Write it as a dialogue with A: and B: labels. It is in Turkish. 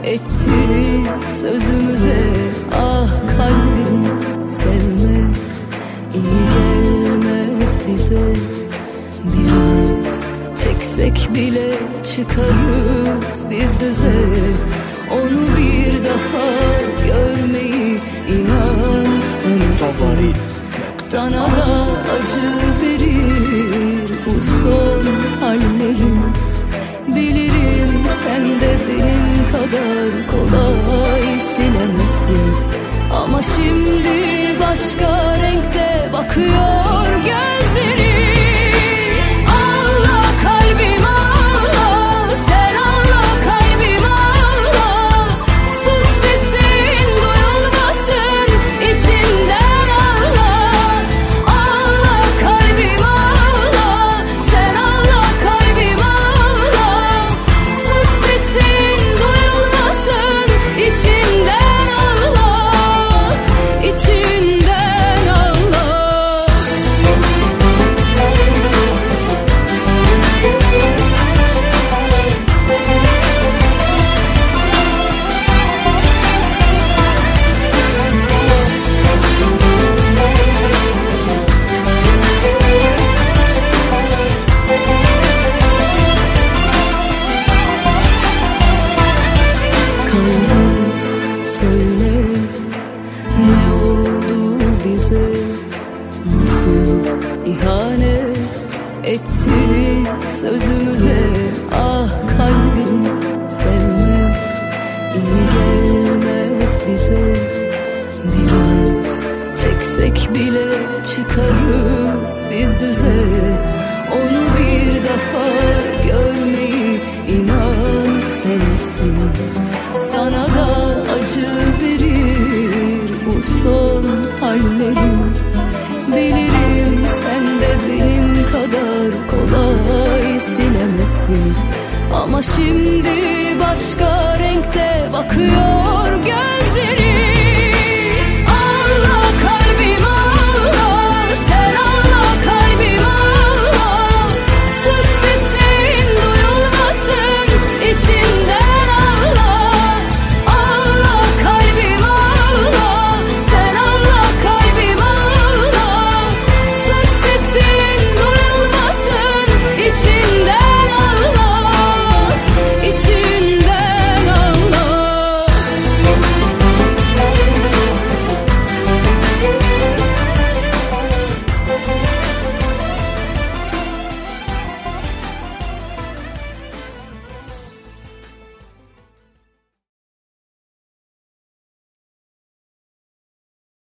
A: etti sözümüze. Ah kalbim, sevme iyi gelmez bize. Biraz çeksek bile çıkarız biz düze. Onu bir daha görmeyi inan istemezsin. Sana da acı verir bu son hallerim. Bilirim sen de benim kadar kolay silemezsin. Ama şimdi başka renkte bakıyor gözlerim. Söyle, ne oldu bize? Nasıl ihanet etti sözümüze? Ah kalbim, sevme iyi gelmez bize. Biraz çeksek bile çıkarız biz düze. Onu bir daha görmeyi inan istemezsin. Sana da acı verir bu son hallerim. Bilirim sen de benim kadar kolay silemezsin. Ama şimdi başka renkte bakıyor